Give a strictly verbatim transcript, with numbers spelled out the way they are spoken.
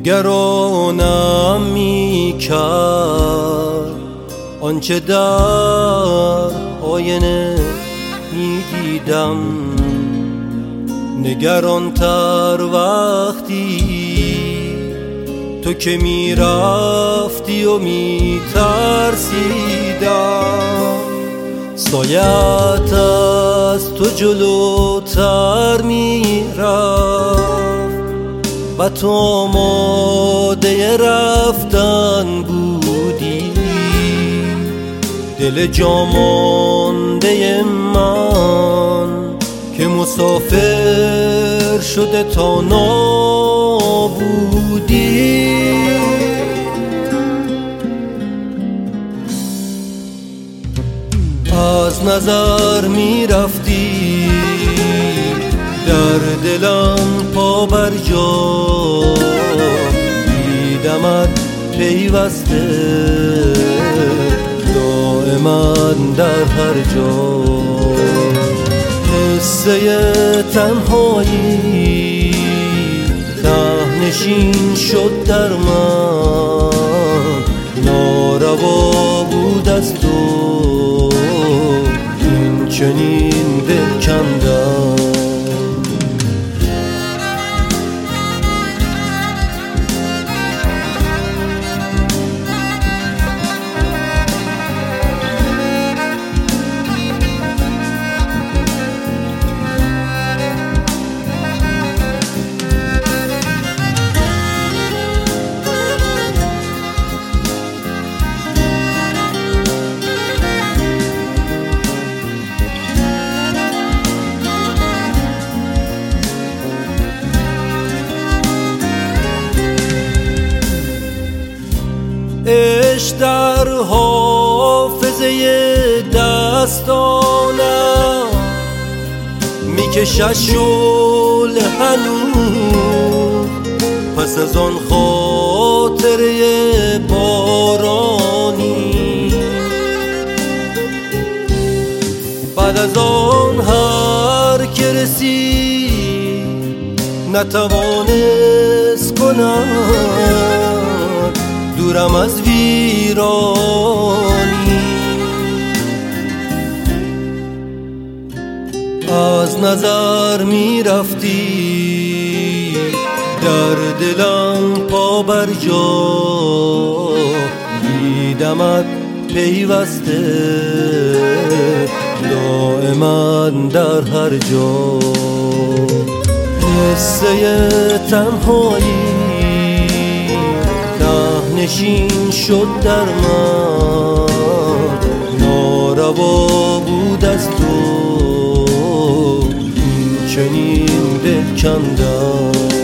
نگرانم میکرد آنچه در آینه میدیدم، نگرانتر وقتی تو که میرفتی و میترسیدم. سایت از تو جلوتر میرفت و تو آماده رفتن بودی. دل جا مانده من که مسافر شده تا نابودی. از نظر می رفتی، در دلم پا بر جا دیدمت پیوسته دائما در هر جا. قصه تنهایی ته‌نشین شد در من، ناروا بود از تو این چنین دل کندم. عشق در حافظه دستانم میکشد شعله هنوز پس از آن خاطره بارانی. بعد از آن هر که رسید نتوانست کند دورم از ویرانی. از نظر می رفتی، در دلم پا بر جا دیدمت پیوسته دائما در هر جا. قصه تنهایی نشین شد در من، ناروا بود از تو این چنین دل کندم.